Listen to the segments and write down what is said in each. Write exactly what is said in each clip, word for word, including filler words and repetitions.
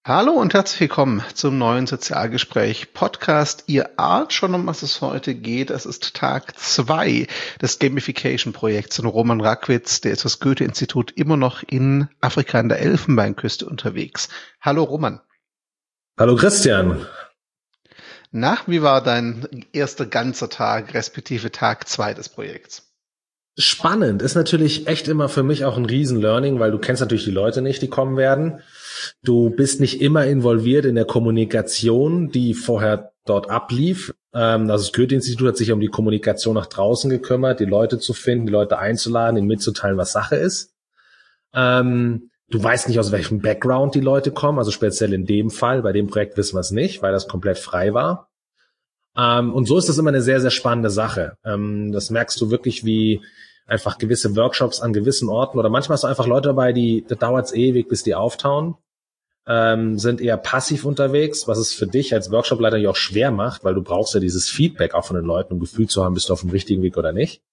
Hallo und herzlich willkommen zum neuen Sozialgespräch Podcast. Ihr ahnt schon, um was es heute geht. Es ist Tag zwei des Gamification-Projekts von Roman Rackwitz. Der ist das Goethe-Institut immer noch in Afrika an der Elfenbeinküste unterwegs. Hallo Roman. Hallo Christian. Na, wie war dein erster ganzer Tag, respektive Tag zwei des Projekts? Spannend, ist natürlich echt immer für mich auch ein Riesen-Learning, weil du kennst natürlich die Leute nicht, die kommen werden. Du bist nicht immer involviert in der Kommunikation, die vorher dort ablief. Ähm, also das Goethe-Institut hat sich um die Kommunikation nach draußen gekümmert, die Leute zu finden, die Leute einzuladen, ihnen mitzuteilen, was Sache ist. Ähm, du weißt nicht, aus welchem Background die Leute kommen, also speziell in dem Fall, bei dem Projekt wissen wir es nicht, weil das komplett frei war. Ähm, und so ist das immer eine sehr, sehr spannende Sache. Ähm, das merkst du wirklich, wie einfach gewisse Workshops an gewissen Orten oder manchmal hast du einfach Leute dabei, die, da dauert's ewig, bis die auftauen, ähm, sind eher passiv unterwegs, was es für dich als Workshopleiter ja auch schwer macht, weil du brauchst ja dieses Feedback auch von den Leuten, um Gefühl zu haben, bist du auf dem richtigen Weg oder nicht.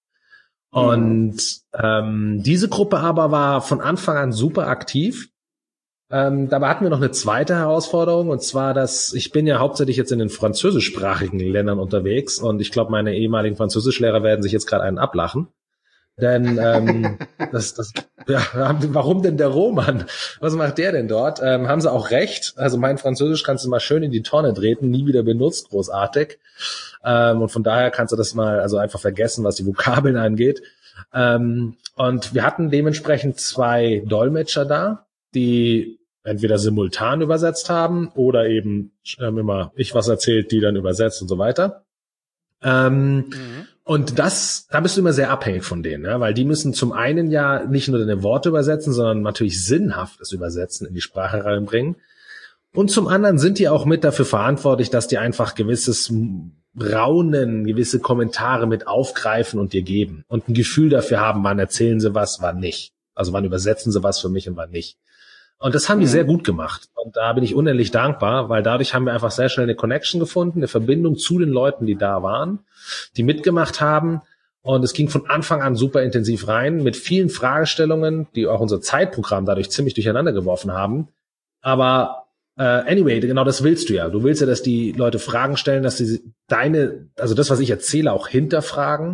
Und ähm, diese Gruppe aber war von Anfang an super aktiv. Ähm, dabei hatten wir noch eine zweite Herausforderung, und zwar, dass ich bin ja hauptsächlich jetzt in den französischsprachigen Ländern unterwegs und ich glaube, meine ehemaligen Französischlehrer werden sich jetzt gerade einen ablachen. Denn ähm, das, das, ja, warum denn der Roman? Was macht der denn dort? Ähm, haben sie auch recht. Also mein Französisch kannst du mal schön in die Tonne treten, nie wieder benutzt, großartig. Ähm, und von daher kannst du das mal also einfach vergessen, was die Vokabeln angeht. Ähm, und wir hatten dementsprechend zwei Dolmetscher da, die entweder simultan übersetzt haben oder eben ähm, immer ich was erzählt, die dann übersetzt und so weiter. Ähm, mhm. Und das, da bist du immer sehr abhängig von denen, ja, weil die müssen zum einen ja nicht nur deine Worte übersetzen, sondern natürlich sinnhaftes Übersetzen in die Sprache reinbringen. Und zum anderen sind die auch mit dafür verantwortlich, dass die einfach gewisses Raunen, gewisse Kommentare mit aufgreifen und dir geben und ein Gefühl dafür haben, wann erzählen sie was, wann nicht. Also wann übersetzen sie was für mich und wann nicht. Und das haben die sehr gut gemacht. Und da bin ich unendlich dankbar, weil dadurch haben wir einfach sehr schnell eine Connection gefunden, eine Verbindung zu den Leuten, die da waren, die mitgemacht haben. Und es ging von Anfang an super intensiv rein mit vielen Fragestellungen, die auch unser Zeitprogramm dadurch ziemlich durcheinander geworfen haben. Aber äh, anyway, genau das willst du ja. Du willst ja, dass die Leute Fragen stellen, dass sie deine, also das, was ich erzähle, auch hinterfragen.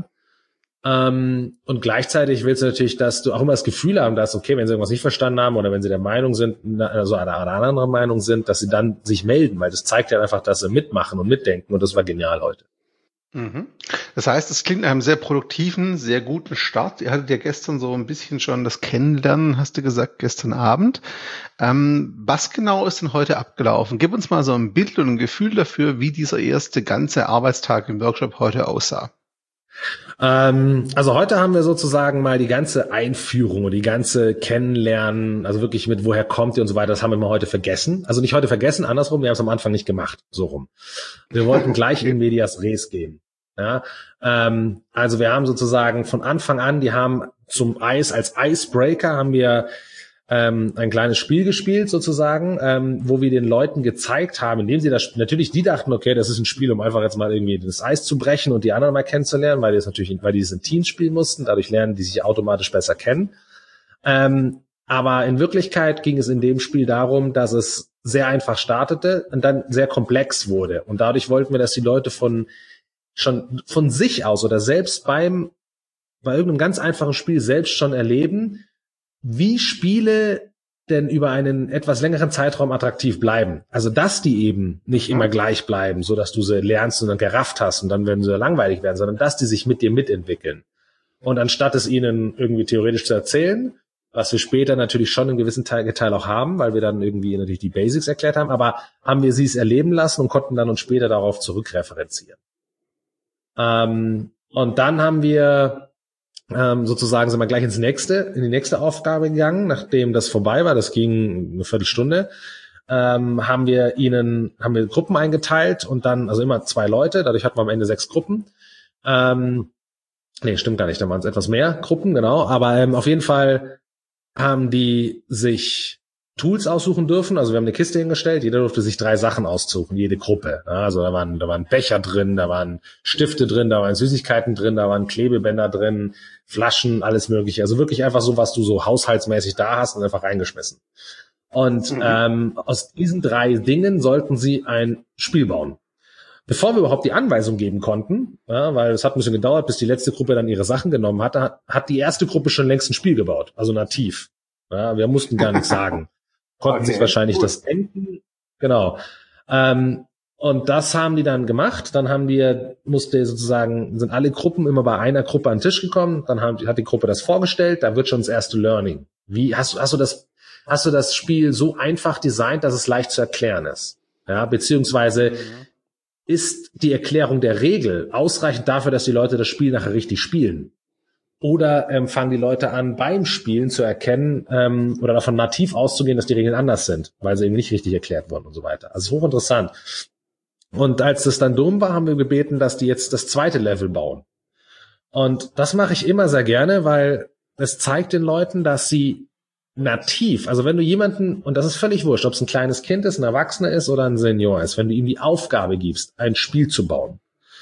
Ähm, und gleichzeitig willst du natürlich, dass du auch immer das Gefühl haben, dass, okay, wenn sie irgendwas nicht verstanden haben oder wenn sie der Meinung sind, also einer, einer anderen Meinung sind, dass sie dann sich melden, weil das zeigt ja einfach, dass sie mitmachen und mitdenken, und das war genial heute. Mhm. Das heißt, es klingt nach einem sehr produktiven, sehr guten Start. Ihr hattet ja gestern so ein bisschen schon das Kennenlernen, hast du gesagt, gestern Abend. Ähm, was genau ist denn heute abgelaufen? Gib uns mal so ein Bild und ein Gefühl dafür, wie dieser erste ganze Arbeitstag im Workshop heute aussah. Ähm, also heute haben wir sozusagen mal die ganze Einführung und die ganze Kennenlernen, also wirklich mit woher kommt ihr und so weiter, das haben wir mal heute vergessen. Also nicht heute vergessen, andersrum, wir haben es am Anfang nicht gemacht, so rum. Wir wollten gleich in medias res gehen. Ja, ähm, also wir haben sozusagen von Anfang an, die haben zum Eis, als Icebreaker haben wir ähm, ein kleines Spiel gespielt sozusagen, ähm, wo wir den Leuten gezeigt haben, indem sie das, natürlich die dachten, okay, das ist ein Spiel, um einfach jetzt mal irgendwie das Eis zu brechen und die anderen mal kennenzulernen, weil die das natürlich, weil die es in Teams spielen mussten, dadurch lernen die sich automatisch besser kennen. Ähm, aber in Wirklichkeit ging es in dem Spiel darum, dass es sehr einfach startete und dann sehr komplex wurde, und dadurch wollten wir, dass die Leute von schon von sich aus oder selbst beim bei irgendeinem ganz einfachen Spiel selbst schon erleben, wie Spiele denn über einen etwas längeren Zeitraum attraktiv bleiben. Also, dass die eben nicht immer gleich bleiben, so dass du sie lernst und dann gerafft hast und dann werden sie langweilig werden, sondern dass die sich mit dir mitentwickeln. Und anstatt es ihnen irgendwie theoretisch zu erzählen, was wir später natürlich schon einen gewissen Teil, Teil auch haben, weil wir dann irgendwie natürlich die Basics erklärt haben, aber haben wir sie es erleben lassen und konnten dann uns später darauf zurückreferenzieren. Ähm, und dann haben wir ähm, sozusagen sind wir gleich ins nächste, in die nächste Aufgabe gegangen, nachdem das vorbei war. Das ging eine Viertelstunde. Ähm, haben wir ihnen, haben wir Gruppen eingeteilt und dann, also immer zwei Leute. Dadurch hatten wir am Ende sechs Gruppen. Ähm, nee, stimmt gar nicht. Da waren es etwas mehr Gruppen, genau. Aber ähm, auf jeden Fall haben die sich Tools aussuchen dürfen. Also wir haben eine Kiste hingestellt, jeder durfte sich drei Sachen aussuchen, jede Gruppe. Also da waren, da waren Becher drin, da waren Stifte drin, da waren Süßigkeiten drin, da waren Klebebänder drin, Flaschen, alles mögliche. Also wirklich einfach so, was du so haushaltsmäßig da hast, und einfach reingeschmissen. Und mhm. ähm, aus diesen drei Dingen sollten sie ein Spiel bauen. Bevor wir überhaupt die Anweisung geben konnten, ja, weil es hat ein bisschen gedauert, bis die letzte Gruppe dann ihre Sachen genommen hatte, hat, hat die erste Gruppe schon längst ein Spiel gebaut, also nativ. Ja, wir mussten gar nichts sagen. Konnten okay, sich wahrscheinlich gut. das denken. Genau. Ähm, und das haben die dann gemacht. Dann haben wir, musste sozusagen, sind alle Gruppen immer bei einer Gruppe an den Tisch gekommen. Dann haben, hat die Gruppe das vorgestellt. Da wird schon das erste Learning. Wie hast du, hast du das, hast du das Spiel so einfach designt, dass es leicht zu erklären ist? Ja, beziehungsweise mhm. ist die Erklärung der Regel ausreichend dafür, dass die Leute das Spiel nachher richtig spielen? Oder ähm, fangen die Leute an, beim Spielen zu erkennen ähm, oder davon nativ auszugehen, dass die Regeln anders sind, weil sie eben nicht richtig erklärt wurden und so weiter. Also hochinteressant. Und als das dann dumm war, haben wir gebeten, dass die jetzt das zweite Level bauen. Und das mache ich immer sehr gerne, weil es zeigt den Leuten, dass sie nativ, also wenn du jemanden, und das ist völlig wurscht, ob es ein kleines Kind ist, ein Erwachsener ist oder ein Senior ist, wenn du ihm die Aufgabe gibst, ein Spiel zu bauen,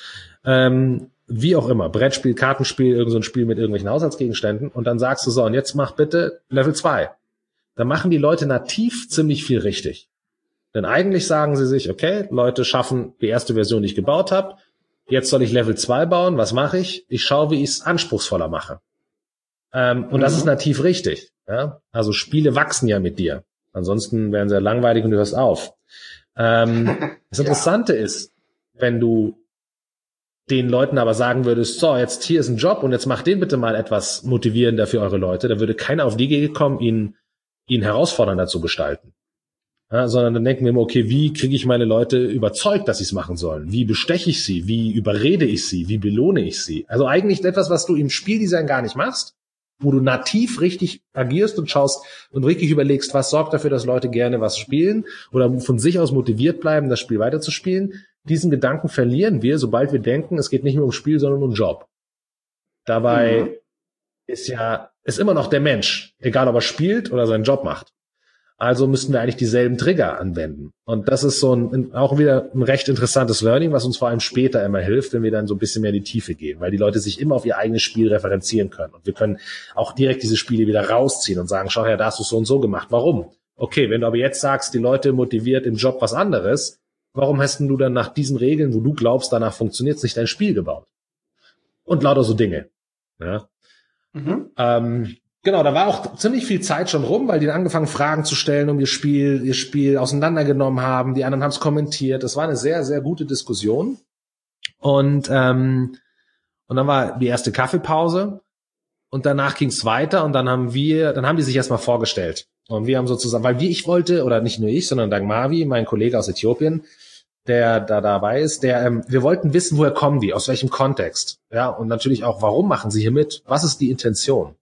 ähm, wie auch immer, Brettspiel, Kartenspiel, irgend so ein Spiel mit irgendwelchen Haushaltsgegenständen, und dann sagst du so, und jetzt mach bitte Level zwei. Dann machen die Leute nativ ziemlich viel richtig. Denn eigentlich sagen sie sich, okay, Leute schaffen die erste Version, die ich gebaut habe, jetzt soll ich Level zwei bauen, was mache ich? Ich schaue, wie ich es anspruchsvoller mache. Ähm, und mhm. das ist nativ richtig. Ja? Also Spiele wachsen ja mit dir. Ansonsten wären sie ja langweilig und du hörst auf. Ähm, das Interessante ja. ist, wenn du den Leuten aber sagen würdest, so, jetzt hier ist ein Job und jetzt macht den bitte mal etwas motivierender für eure Leute, da würde keiner auf die Idee kommen, ihn, ihn herausfordernder zu gestalten. Ja, sondern dann denken wir immer, okay, wie kriege ich meine Leute überzeugt, dass sie es machen sollen? Wie besteche ich sie? Wie überrede ich sie? Wie belohne ich sie? Also eigentlich etwas, was du im Spieldesign gar nicht machst, wo du nativ richtig agierst und schaust und wirklich überlegst, was sorgt dafür, dass Leute gerne was spielen oder von sich aus motiviert bleiben, das Spiel weiterzuspielen. Diesen Gedanken verlieren wir, sobald wir denken, es geht nicht mehr um Spiel, sondern um Job. Dabei mhm. ist ja, ist immer noch der Mensch, egal ob er spielt oder seinen Job macht. Also müssten wir eigentlich dieselben Trigger anwenden. Und das ist so ein, auch wieder ein recht interessantes Learning, was uns vor allem später immer hilft, wenn wir dann so ein bisschen mehr in die Tiefe gehen, weil die Leute sich immer auf ihr eigenes Spiel referenzieren können. Und wir können auch direkt diese Spiele wieder rausziehen und sagen, schau her, da hast du so und so gemacht. Warum? Okay, wenn du aber jetzt sagst, die Leute motiviert im Job was anderes, warum hast denn du dann nach diesen Regeln, wo du glaubst, danach funktioniert es, nicht dein Spiel gebaut? Und lauter so Dinge. Ja. Mhm. Ähm, Genau, da war auch ziemlich viel Zeit schon rum, weil die angefangen Fragen zu stellen, um ihr Spiel, ihr Spiel auseinandergenommen haben. Die anderen haben es kommentiert. Es war eine sehr, sehr gute Diskussion. Und ähm, und dann war die erste Kaffeepause und danach ging es weiter und dann haben wir, dann haben die sich erstmal vorgestellt und wir haben sozusagen, weil wie ich wollte oder nicht nur ich, sondern Dagmavi, mein Kollege aus Äthiopien, der da dabei ist, der ähm, wir wollten wissen, woher kommen die, aus welchem Kontext, ja, und natürlich auch, warum machen sie hier mit, was ist die Intention?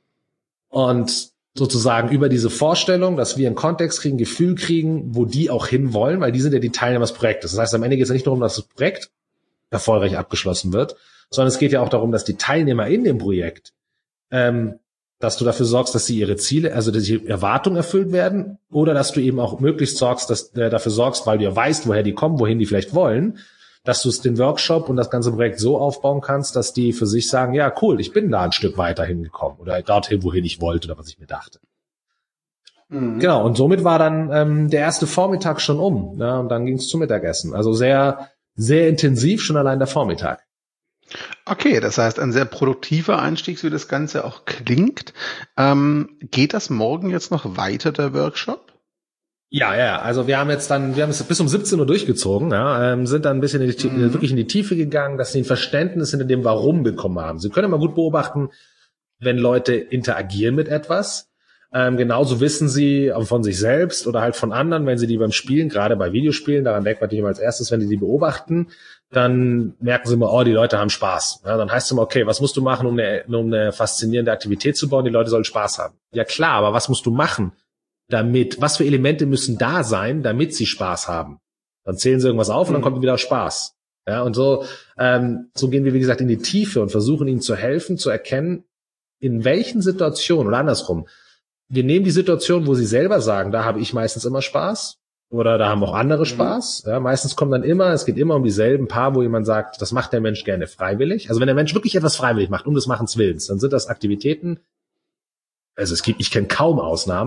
Und sozusagen über diese Vorstellung, dass wir einen Kontext kriegen, Gefühl kriegen, wo die auch hinwollen, weil die sind ja die Teilnehmer des Projektes. Das heißt, am Ende geht es ja nicht darum, dass das Projekt erfolgreich abgeschlossen wird, sondern es geht ja auch darum, dass die Teilnehmer in dem Projekt, ähm, dass du dafür sorgst, dass sie ihre Ziele, also dass die Erwartungen erfüllt werden, oder dass du eben auch möglichst sorgst, dass äh, dafür sorgst, weil du ja weißt, woher die kommen, wohin die vielleicht wollen, dass du es den Workshop und das ganze Projekt so aufbauen kannst, dass die für sich sagen, ja cool, ich bin da ein Stück weiter hingekommen oder dorthin, wohin ich wollte oder was ich mir dachte. Mhm. Genau, und somit war dann ähm, der erste Vormittag schon um, ja, und dann ging es zum Mittagessen. Also sehr, sehr intensiv, schon allein der Vormittag. Okay, das heißt, ein sehr produktiver Einstieg, wie das Ganze auch klingt. Ähm, geht das morgen jetzt noch weiter, der Workshop? Ja, ja, also wir haben jetzt dann, wir haben es bis um siebzehn Uhr durchgezogen, ja, ähm, sind dann ein bisschen in die, mhm. wirklich in die Tiefe gegangen, dass sie ein Verständnis hinter dem Warum bekommen haben. Sie können immer gut beobachten, wenn Leute interagieren mit etwas. Ähm, genauso wissen sie von sich selbst oder halt von anderen, wenn sie die beim Spielen, gerade bei Videospielen, daran denkt man natürlich immer als erstes, wenn die die beobachten, dann merken sie immer, oh, die Leute haben Spaß. Ja, dann heißt es immer, okay, was musst du machen, um eine, um eine faszinierende Aktivität zu bauen? Die Leute sollen Spaß haben. Ja klar, aber was musst du machen? Damit, was für Elemente müssen da sein, damit sie Spaß haben? Dann zählen sie irgendwas auf und dann kommt wieder Spaß. Ja, und so, ähm, so gehen wir, wie gesagt, in die Tiefe und versuchen ihnen zu helfen, zu erkennen, in welchen Situationen, oder andersrum, wir nehmen die Situation, wo sie selber sagen, da habe ich meistens immer Spaß, oder da haben auch andere Spaß. Ja, meistens kommt dann immer, es geht immer um dieselben Paar, wo jemand sagt, das macht der Mensch gerne freiwillig. Also wenn der Mensch wirklich etwas freiwillig macht, um des Machens Willens, dann sind das Aktivitäten, also es gibt, ich kenne kaum Ausnahmen,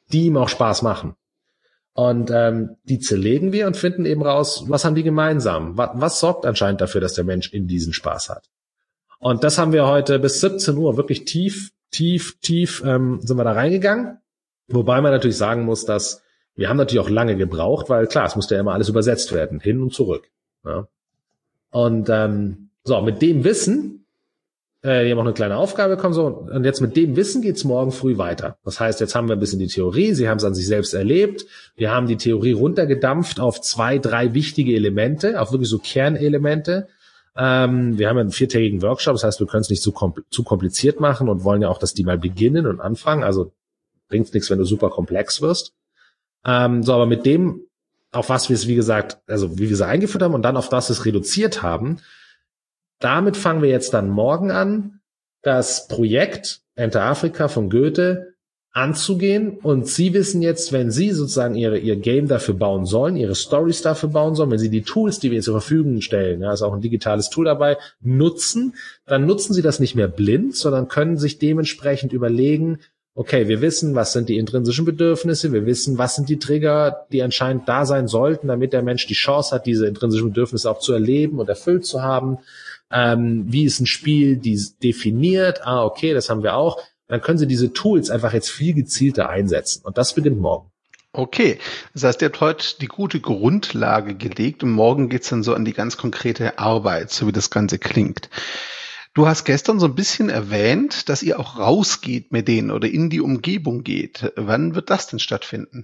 die ihm auch Spaß machen. Und ähm, die zerlegen wir und finden eben raus, was haben die gemeinsam? Was, was sorgt anscheinend dafür, dass der Mensch in diesen Spaß hat? Und das haben wir heute bis siebzehn Uhr wirklich tief, tief, tief ähm, sind wir da reingegangen. Wobei man natürlich sagen muss, dass wir haben natürlich auch lange gebraucht, weil klar, es musste ja immer alles übersetzt werden, hin und zurück. Ja. Und ähm, so, mit dem Wissen, äh, die haben auch eine kleine Aufgabe bekommen, so, und jetzt mit dem Wissen geht's morgen früh weiter. Das heißt, jetzt haben wir ein bisschen die Theorie, sie haben es an sich selbst erlebt, wir haben die Theorie runtergedampft auf zwei, drei wichtige Elemente, auf wirklich so Kernelemente. Ähm, wir haben einen viertägigen Workshop, das heißt, wir können es nicht zu, kompl- zu kompliziert machen und wollen ja auch, dass die mal beginnen und anfangen, also bringt nichts, wenn du super komplex wirst. Ähm, so, aber mit dem, auf was wir es, wie gesagt, also wie wir es eingeführt haben und dann auf das wir es reduziert haben, damit fangen wir jetzt dann morgen an, das Projekt Enter Afrika von Goethe anzugehen. Und Sie wissen jetzt, wenn Sie sozusagen ihre, ihr Game dafür bauen sollen, Ihre Stories dafür bauen sollen, wenn Sie die Tools, die wir zur Verfügung stellen, ja, ist auch ein digitales Tool dabei, nutzen, dann nutzen Sie das nicht mehr blind, sondern können sich dementsprechend überlegen, okay, wir wissen, was sind die intrinsischen Bedürfnisse, wir wissen, was sind die Trigger, die anscheinend da sein sollten, damit der Mensch die Chance hat, diese intrinsischen Bedürfnisse auch zu erleben und erfüllt zu haben. Ähm, wie ist ein Spiel dies definiert? Ah, okay, das haben wir auch. Dann können Sie diese Tools einfach jetzt viel gezielter einsetzen. Und das beginnt morgen. Okay, das heißt, ihr habt heute die gute Grundlage gelegt und morgen geht's dann so an die ganz konkrete Arbeit, so wie das Ganze klingt. Du hast gestern so ein bisschen erwähnt, dass ihr auch rausgeht mit denen oder in die Umgebung geht. Wann wird das denn stattfinden?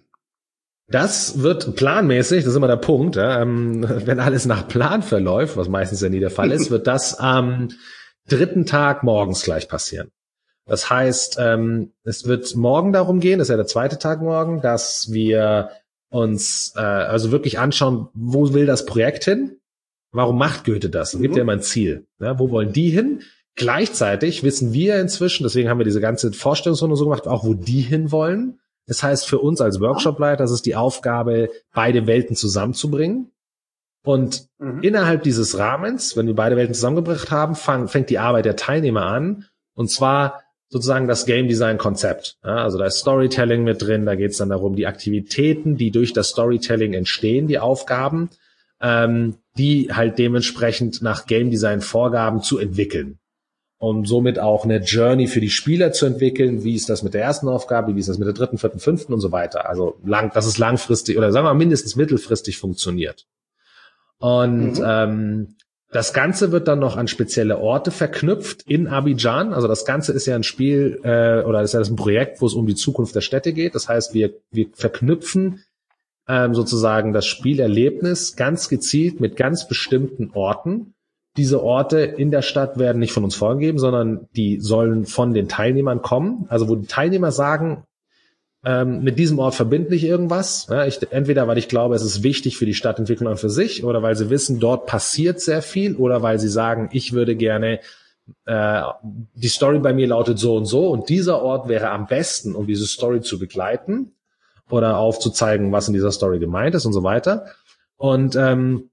Das wird planmäßig, das ist immer der Punkt, ja, ähm, wenn alles nach Plan verläuft, was meistens ja nie der Fall ist, wird das am dritten Tag morgens gleich passieren. Das heißt, ähm, es wird morgen darum gehen, das ist ja der zweite Tag morgen, dass wir uns äh, also wirklich anschauen, wo will das Projekt hin? Warum macht Goethe das? Es gibt ja immer ein Ziel. Ja, wo wollen die hin? Gleichzeitig wissen wir inzwischen, deswegen haben wir diese ganze Vorstellungsrunde so gemacht, auch wo die hin wollen. Das heißt, für uns als Workshopleiter, das ist die Aufgabe, beide Welten zusammenzubringen. Und mhm. innerhalb dieses Rahmens, wenn wir beide Welten zusammengebracht haben, fang, fängt die Arbeit der Teilnehmer an. Und zwar sozusagen das Game Design Konzept. Ja, also da ist Storytelling mit drin, da geht es dann darum, die Aktivitäten, die durch das Storytelling entstehen, die Aufgaben, ähm, die halt dementsprechend nach Game Design Vorgaben zu entwickeln. Um somit auch eine Journey für die Spieler zu entwickeln. Wie ist das mit der ersten Aufgabe? Wie ist das mit der dritten, vierten, fünften und so weiter? Also lang, dass es langfristig oder sagen wir mal mindestens mittelfristig funktioniert. Und mhm. ähm, das Ganze wird dann noch an spezielle Orte verknüpft in Abidjan. Also das Ganze ist ja ein Spiel äh, oder ist ja das ein Projekt, wo es um die Zukunft der Städte geht. Das heißt, wir wir verknüpfen ähm, sozusagen das Spielerlebnis ganz gezielt mit ganz bestimmten Orten. Diese Orte in der Stadt werden nicht von uns vorgegeben, sondern die sollen von den Teilnehmern kommen. Also wo die Teilnehmer sagen, ähm, mit diesem Ort verbinde ich irgendwas. Ja, ich, entweder weil ich glaube, es ist wichtig für die Stadtentwicklung an für sich oder weil sie wissen, dort passiert sehr viel oder weil sie sagen, ich würde gerne, äh, die Story bei mir lautet so und so und dieser Ort wäre am besten, um diese Story zu begleiten oder aufzuzeigen, was in dieser Story gemeint ist und so weiter. Und ähm,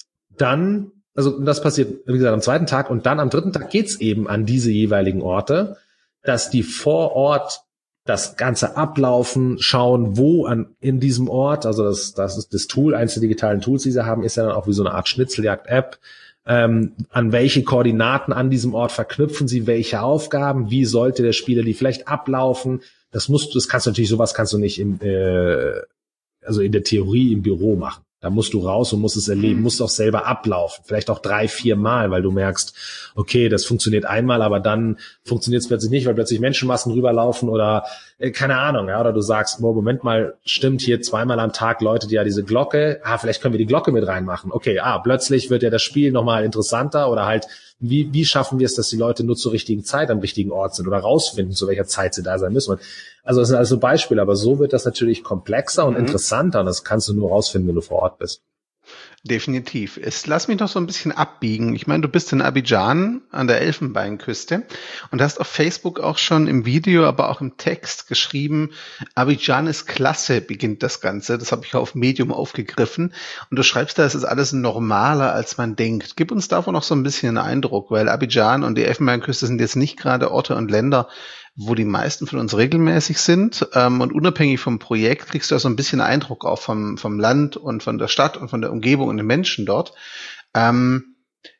dann Also das passiert, wie gesagt, am zweiten Tag und dann am dritten Tag geht's eben an diese jeweiligen Orte, dass die vor Ort das Ganze ablaufen, schauen, wo an in diesem Ort, also das, das ist das Tool, eins der digitalen Tools, die sie haben, ist ja dann auch wie so eine Art Schnitzeljagd-App, ähm, an welche Koordinaten an diesem Ort verknüpfen sie welche Aufgaben, wie sollte der Spieler die vielleicht ablaufen, das musst du, das kannst du natürlich, sowas kannst du nicht im, äh, also in der Theorie im Büro machen. Da musst du raus und musst es erleben, musst auch selber ablaufen, vielleicht auch drei, vier Mal, weil du merkst, okay, das funktioniert einmal, aber dann funktioniert es plötzlich nicht, weil plötzlich Menschenmassen rüberlaufen oder äh, keine Ahnung, ja, oder du sagst, oh, Moment mal, stimmt hier zweimal am Tag läutet ja diese Glocke, ah, vielleicht können wir die Glocke mit reinmachen, okay, ah, plötzlich wird ja das Spiel nochmal interessanter oder halt, wie wie schaffen wir es, dass die Leute nur zur richtigen Zeit am richtigen Ort sind oder rausfinden, zu welcher Zeit sie da sein müssen. Also das sind also Beispiele, aber so wird das natürlich komplexer und mhm. interessanter und das kannst du nur rausfinden, wenn du vor Ort bist. Definitiv. Es, lass mich noch so ein bisschen abbiegen. Ich meine, du bist in Abidjan an der Elfenbeinküste und hast auf Facebook auch schon im Video, aber auch im Text geschrieben, Abidjan ist klasse, beginnt das Ganze. Das habe ich auf Medium aufgegriffen. Und du schreibst da, es ist alles normaler, als man denkt. Gib uns davon noch so ein bisschen einen Eindruck, weil Abidjan und die Elfenbeinküste sind jetzt nicht gerade Orte und Länder, wo die meisten von uns regelmäßig sind. Ähm, und unabhängig vom Projekt kriegst du ja so ein bisschen Eindruck auch vom, vom Land und von der Stadt und von der Umgebung und den Menschen dort. Ähm,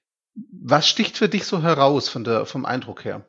was sticht für dich so heraus von der, vom Eindruck her?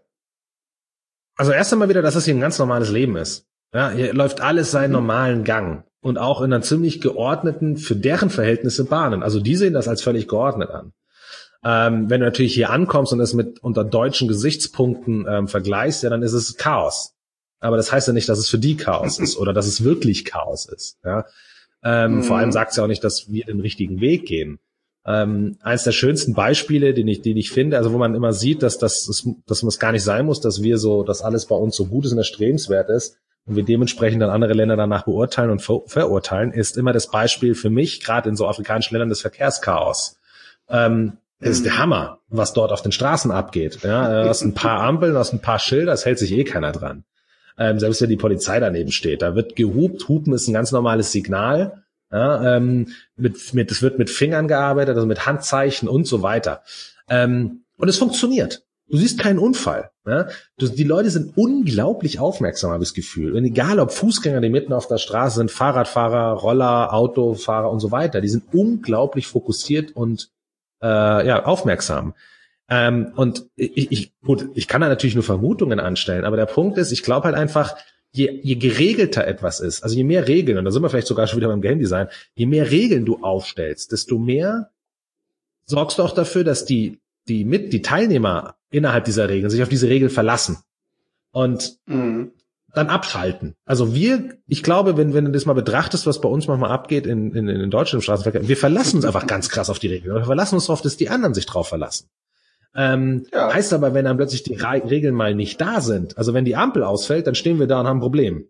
Also erst einmal wieder, dass es hier ein ganz normales Leben ist. Ja, hier läuft alles seinen normalen Gang. Und auch in einer ziemlich geordneten, für deren Verhältnisse Bahnen. Also die sehen das als völlig geordnet an. Ähm, wenn du natürlich hier ankommst und das mit unter deutschen Gesichtspunkten ähm, vergleichst, ja, dann ist es Chaos. Aber das heißt ja nicht, dass es für die Chaos ist oder dass es wirklich Chaos ist. Ja? Ähm, mhm. Vor allem sagt es ja auch nicht, dass wir den richtigen Weg gehen. Ähm, eins der schönsten Beispiele, den ich, den ich finde, also wo man immer sieht, dass das, dass man es gar nicht sein muss, dass wir so, dass alles bei uns so gut ist und erstrebenswert ist und wir dementsprechend dann andere Länder danach beurteilen und ver- verurteilen, ist immer das Beispiel für mich, gerade in so afrikanischen Ländern, des Verkehrschaos. Ähm, Das ist der Hammer, was dort auf den Straßen abgeht. Ja, du hast ein paar Ampeln, du hast ein paar Schilder, das hält sich eh keiner dran. Ähm, selbst wenn die Polizei daneben steht, da wird gehupt. Hupen ist ein ganz normales Signal. Ja, ähm, mit, mit, es wird mit Fingern gearbeitet, also mit Handzeichen und so weiter. Ähm, und es funktioniert. Du siehst keinen Unfall. Ja? Du, die Leute sind unglaublich aufmerksam, habe ich das Gefühl. Und egal, ob Fußgänger, die mitten auf der Straße sind, Fahrradfahrer, Roller, Autofahrer und so weiter, die sind unglaublich fokussiert und Äh, ja, aufmerksam. Ähm, und ich, ich, gut, ich kann da natürlich nur Vermutungen anstellen, aber der Punkt ist, ich glaube halt einfach, je, je geregelter etwas ist, also je mehr Regeln, und da sind wir vielleicht sogar schon wieder beim Game Design, je mehr Regeln du aufstellst, desto mehr sorgst du auch dafür, dass die, die mit, die Teilnehmer innerhalb dieser Regeln sich auf diese Regeln verlassen. Und mhm. dann abschalten. Also wir, ich glaube, wenn wenn du das mal betrachtest, was bei uns manchmal abgeht in in, in Deutschland im Straßenverkehr, wir verlassen uns einfach ganz krass auf die Regeln. Wir verlassen uns darauf, dass die anderen sich drauf verlassen. Ähm, ja. Heißt aber, wenn dann plötzlich die Re- Regeln mal nicht da sind, also wenn die Ampel ausfällt, dann stehen wir da und haben ein Problem.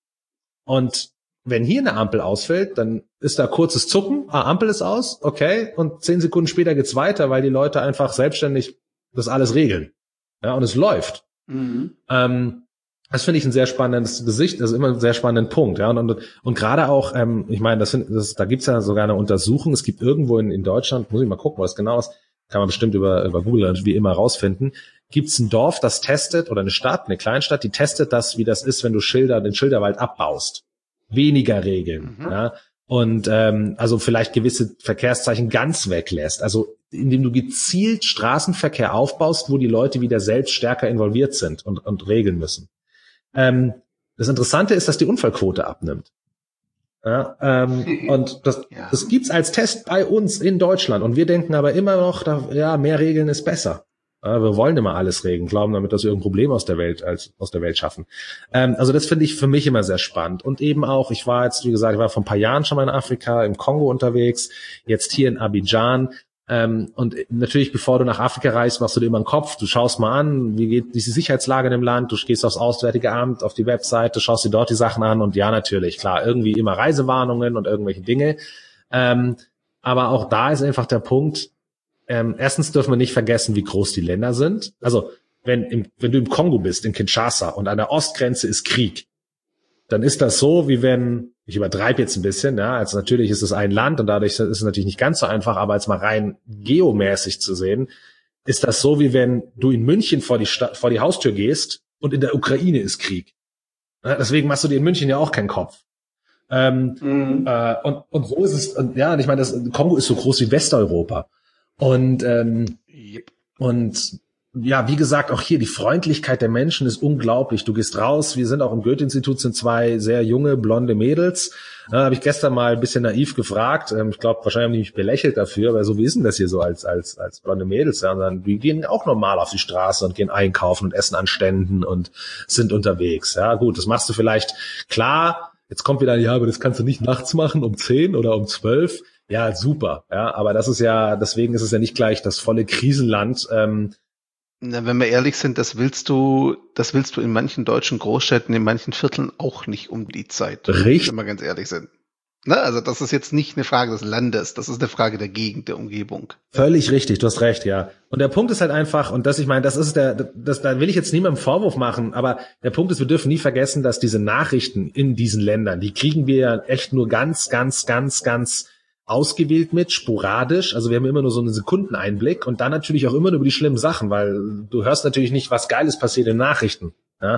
Und wenn hier eine Ampel ausfällt, dann ist da kurzes Zucken, ah, Ampel ist aus, okay, und zehn Sekunden später geht's weiter, weil die Leute einfach selbstständig das alles regeln. Ja, und es läuft. Mhm. Ähm, Das finde ich ein sehr spannendes Gesicht, also immer einen sehr spannenden Punkt, ja, und und, und gerade auch, ähm, ich meine, das, find, das da gibt's ja sogar eine Untersuchung. Es gibt irgendwo in, in Deutschland, muss ich mal gucken, was genau ist, kann man bestimmt über über Google wie immer rausfinden. Gibt's ein Dorf, das testet oder eine Stadt, eine Kleinstadt, die testet das, wie das ist, wenn du Schilder, den Schilderwald abbaust, weniger Regeln, mhm. ja, und ähm, also vielleicht gewisse Verkehrszeichen ganz weglässt, also indem du gezielt Straßenverkehr aufbaust, wo die Leute wieder selbst stärker involviert sind und und regeln müssen. Ähm, das Interessante ist, dass die Unfallquote abnimmt. Ja, ähm, und das, ja. das gibt's als Test bei uns in Deutschland. Und wir denken aber immer noch, da, ja, mehr Regeln ist besser. Ja, wir wollen immer alles regeln, glauben damit, dass wir irgendein Problem aus der Welt, als, aus der Welt schaffen. Ähm, also das finde ich für mich immer sehr spannend. Und eben auch, ich war jetzt, wie gesagt, ich war vor ein paar Jahren schon mal in Afrika, im Kongo unterwegs, jetzt hier in Abidjan. Ähm, und natürlich, bevor du nach Afrika reist, machst du dir immer einen Kopf, du schaust mal an, wie geht diese Sicherheitslage in dem Land, du gehst aufs Auswärtige Amt, auf die Webseite, schaust dir dort die Sachen an und ja, natürlich, klar, irgendwie immer Reisewarnungen und irgendwelche Dinge. Ähm, aber auch da ist einfach der Punkt, ähm, erstens dürfen wir nicht vergessen, wie groß die Länder sind. Also, wenn, im, wenn du im Kongo bist, in Kinshasa und an der Ostgrenze ist Krieg, dann ist das so, wie wenn, ich übertreibe jetzt ein bisschen, ja, also natürlich ist es ein Land und dadurch ist es natürlich nicht ganz so einfach, aber als mal rein geomäßig zu sehen, ist das so, wie wenn du in München vor die Stadt, vor die Haustür gehst und in der Ukraine ist Krieg. Ja, deswegen machst du dir in München ja auch keinen Kopf. Ähm, mhm. äh, und, und so ist es, und ja, und ich meine, das Kongo ist so groß wie Westeuropa. Und, ähm, yep. und ja, wie gesagt, auch hier die Freundlichkeit der Menschen ist unglaublich. Du gehst raus, wir sind auch im Goethe-Institut, sind zwei sehr junge, blonde Mädels. Da habe ich gestern mal ein bisschen naiv gefragt. Ich glaube, wahrscheinlich haben die mich belächelt dafür, aber so wie ist denn das hier so als als als blonde Mädels? Ja, und dann, die gehen auch normal auf die Straße und gehen einkaufen und essen an Ständen und sind unterwegs. Ja, gut, das machst du vielleicht, klar, jetzt kommt wieder, ja, aber das kannst du nicht nachts machen um zehn oder um zwölf. Ja, super. Ja, aber das ist ja, deswegen ist es ja nicht gleich das volle Krisenland. Ähm, Na, wenn wir ehrlich sind, das willst du, das willst du in manchen deutschen Großstädten, in manchen Vierteln auch nicht um die Zeit. Richtig. Wenn wir ganz ehrlich sind. Na, also das ist jetzt nicht eine Frage des Landes, das ist eine Frage der Gegend, der Umgebung. Völlig richtig, du hast recht, ja. Und der Punkt ist halt einfach, und das, ich meine, das ist der, das, da will ich jetzt niemandem Vorwurf machen, aber der Punkt ist, wir dürfen nie vergessen, dass diese Nachrichten in diesen Ländern, die kriegen wir ja echt nur ganz, ganz, ganz, ganz ausgewählt mit, sporadisch, also wir haben immer nur so einen Sekundeneinblick und dann natürlich auch immer nur über die schlimmen Sachen, weil du hörst natürlich nicht, was Geiles passiert in Nachrichten, ja.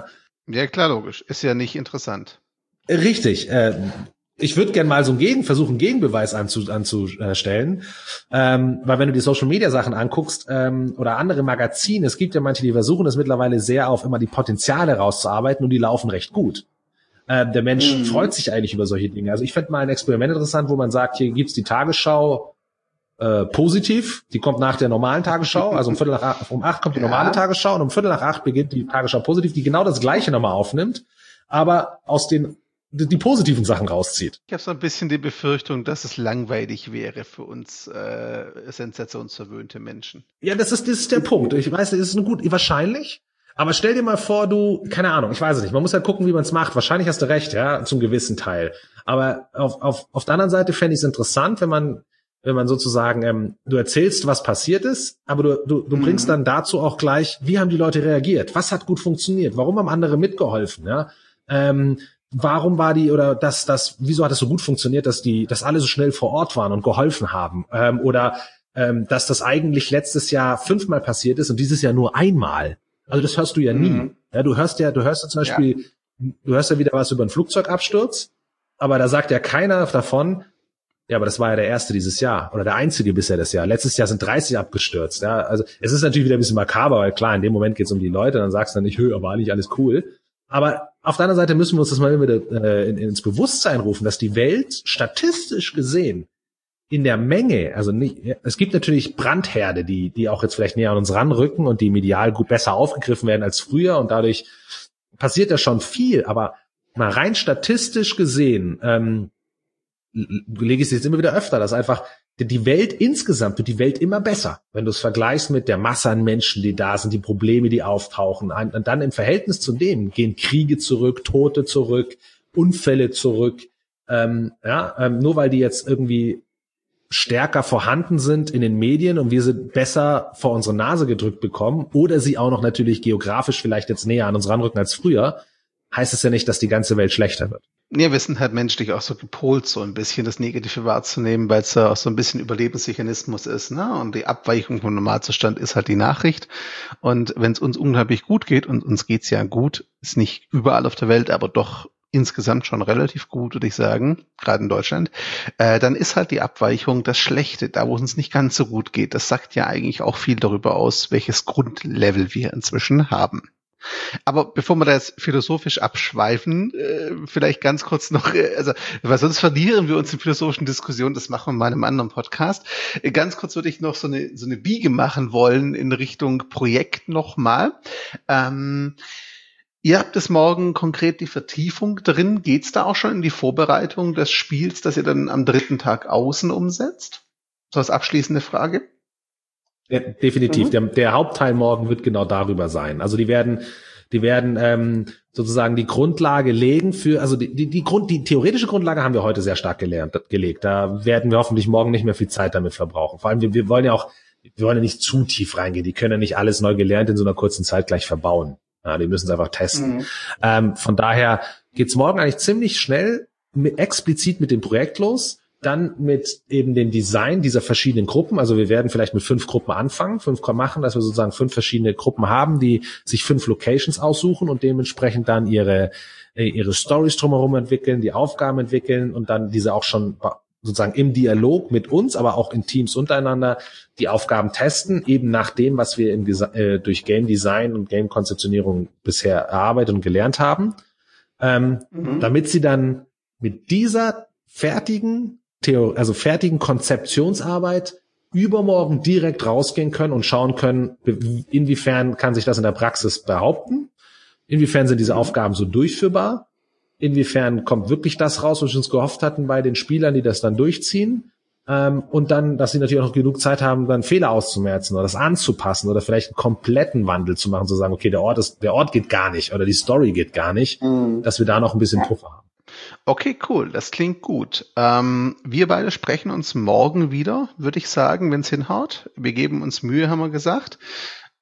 Ja, klar, logisch. Ist ja nicht interessant. Richtig. Äh, ich würde gerne mal so einen Gegen versuchen, einen Gegenbeweis anzu, anzustellen, ähm, weil wenn du die Social-Media-Sachen anguckst ähm, oder andere Magazine, es gibt ja manche, die versuchen es mittlerweile sehr auf immer die Potenziale rauszuarbeiten und die laufen recht gut. Äh, der Mensch mhm. freut sich eigentlich über solche Dinge. Also ich fände mal ein Experiment interessant, wo man sagt, hier gibt's die Tagesschau äh, positiv, die kommt nach der normalen Tagesschau, also um Viertel nach acht, um acht kommt die normale ja. Tagesschau und um Viertel nach acht beginnt die Tagesschau positiv, die genau das Gleiche nochmal aufnimmt, aber aus den die positiven Sachen rauszieht. Ich habe so ein bisschen die Befürchtung, dass es langweilig wäre für uns äh, sensationsverwöhnte Menschen. Ja, das ist, das ist der Punkt. Ich weiß, das ist eine gut, wahrscheinlich. Aber stell dir mal vor, du, keine Ahnung, ich weiß es nicht. Man muss ja gucken, wie man es macht. Wahrscheinlich hast du recht, ja, zum gewissen Teil. Aber auf, auf, auf der anderen Seite fände ich es interessant, wenn man, wenn man sozusagen, ähm, du erzählst, was passiert ist, aber du, du, du mhm. bringst dann dazu auch gleich, wie haben die Leute reagiert? Was hat gut funktioniert? Warum haben andere mitgeholfen? Ja, ähm, warum war die oder das, das, wieso hat es so gut funktioniert, dass die, dass alle so schnell vor Ort waren und geholfen haben? Ähm, oder ähm, dass das eigentlich letztes Jahr fünfmal passiert ist und dieses Jahr nur einmal. Also das hörst du ja nie. Mhm. Ja, du hörst ja, du hörst ja zum Beispiel, ja. du hörst ja wieder was über einen Flugzeugabsturz, aber da sagt ja keiner davon, ja, aber das war ja der erste dieses Jahr oder der einzige bisher das Jahr. Letztes Jahr sind dreißig abgestürzt. Ja, also es ist natürlich wieder ein bisschen makaber, weil klar, in dem Moment geht es um die Leute, dann sagst du dann nicht, hö, aber eigentlich alles cool. Aber auf der anderen Seite müssen wir uns das mal wieder äh, in, ins Bewusstsein rufen, dass die Welt statistisch gesehen in der Menge, also nicht, es gibt natürlich Brandherde, die die auch jetzt vielleicht näher an uns ranrücken und die medial gut besser aufgegriffen werden als früher und dadurch passiert ja schon viel, aber mal rein statistisch gesehen ähm, lege ich es jetzt immer wieder öfter, dass einfach die Welt insgesamt wird die Welt immer besser, wenn du es vergleichst mit der Masse an Menschen, die da sind, die Probleme, die auftauchen. Und dann im Verhältnis zu dem gehen Kriege zurück, Tote zurück, Unfälle zurück. Ähm, ja, ähm, nur weil die jetzt irgendwie stärker vorhanden sind in den Medien und wir sie besser vor unsere Nase gedrückt bekommen oder sie auch noch natürlich geografisch vielleicht jetzt näher an uns ranrücken als früher, heißt es ja nicht, dass die ganze Welt schlechter wird. Ja, wir sind halt menschlich auch so gepolt, so ein bisschen das Negative wahrzunehmen, weil es ja auch so ein bisschen Überlebensmechanismus ist, ne? Und die Abweichung vom Normalzustand ist halt die Nachricht. Und wenn es uns unglaublich gut geht, und uns geht's ja gut, ist nicht überall auf der Welt, aber doch insgesamt schon relativ gut, würde ich sagen, gerade in Deutschland, äh, dann ist halt die Abweichung das Schlechte, da wo es uns nicht ganz so gut geht. Das sagt ja eigentlich auch viel darüber aus, welches Grundlevel wir inzwischen haben. Aber bevor wir da jetzt philosophisch abschweifen, äh, vielleicht ganz kurz noch, äh, also weil sonst verlieren wir uns in philosophischen Diskussionen, das machen wir mal in einem anderen Podcast. Äh, ganz kurz würde ich noch so eine so eine Biege machen wollen in Richtung Projekt nochmal. Ähm, ihr habt es morgen konkret die Vertiefung drin. Geht's da auch schon in die Vorbereitung des Spiels, das ihr dann am dritten Tag außen umsetzt? So als abschließende Frage. Ja, definitiv. Mhm. Der, der Hauptteil morgen wird genau darüber sein. Also die werden, die werden ähm, sozusagen die Grundlage legen für, also die, die, die Grund, die theoretische Grundlage haben wir heute sehr stark gelernt, gelegt. Da werden wir hoffentlich morgen nicht mehr viel Zeit damit verbrauchen. Vor allem wir, wir wollen ja auch, wir wollen ja nicht zu tief reingehen. Die können ja nicht alles neu gelernt in so einer kurzen Zeit gleich verbauen. Ja, die müssen es einfach testen. Mhm. Ähm, von daher geht's morgen eigentlich ziemlich schnell mit, explizit mit dem Projekt los. Dann mit eben dem Design dieser verschiedenen Gruppen. Also wir werden vielleicht mit fünf Gruppen anfangen, fünf machen, dass wir sozusagen fünf verschiedene Gruppen haben, die sich fünf Locations aussuchen und dementsprechend dann ihre ihre Stories drumherum entwickeln, die Aufgaben entwickeln und dann diese auch schon sozusagen im Dialog mit uns, aber auch in Teams untereinander die Aufgaben testen, eben nach dem, was wir im, äh, durch Game Design und Game Konzeptionierung bisher erarbeitet und gelernt haben, ähm, mhm. damit sie dann mit dieser fertigen Theor- also fertigen Konzeptionsarbeit übermorgen direkt rausgehen können und schauen können, inwiefern kann sich das in der Praxis behaupten, inwiefern sind diese Aufgaben so durchführbar, inwiefern kommt wirklich das raus, was wir uns gehofft hatten bei den Spielern, die das dann durchziehen, ähm, und dann, dass sie natürlich auch noch genug Zeit haben, dann Fehler auszumerzen oder das anzupassen oder vielleicht einen kompletten Wandel zu machen, zu sagen, okay, der Ort ist, der Ort geht gar nicht oder die Story geht gar nicht, mhm. dass wir da noch ein bisschen Puffer haben. Okay, cool. Das klingt gut. Ähm, wir beide sprechen uns morgen wieder, würde ich sagen, wenn es hinhaut. Wir geben uns Mühe, haben wir gesagt.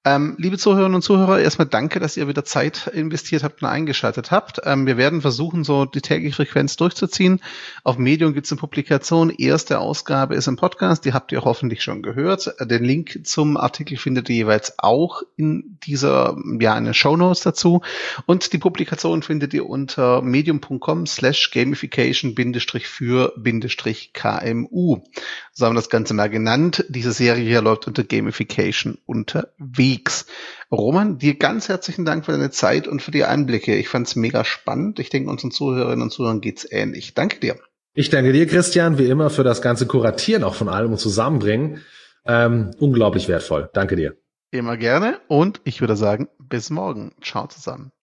Ähm, liebe Zuhörerinnen und Zuhörer, erstmal danke, dass ihr wieder Zeit investiert habt und eingeschaltet habt. Ähm, wir werden versuchen, so die tägliche Frequenz durchzuziehen. Auf Medium gibt es eine Publikation. Erste Ausgabe ist im Podcast. Die habt ihr hoffentlich schon gehört. Den Link zum Artikel findet ihr jeweils auch in dieser, ja, in den Shownotes dazu. Und die Publikation findet ihr unter medium.com slash gamification bindestrich für bindestrich KMU. So haben wir das Ganze mal genannt. Diese Serie hier läuft unter Gamification unterwegs. Roman, dir ganz herzlichen Dank für deine Zeit und für die Einblicke. Ich fand es mega spannend. Ich denke, unseren Zuhörerinnen und Zuhörern geht's ähnlich. Danke dir. Ich danke dir, Christian, wie immer für das ganze Kuratieren auch von allem und Zusammenbringen. Ähm, unglaublich wertvoll. Danke dir. Immer gerne. Und ich würde sagen, bis morgen. Ciao zusammen.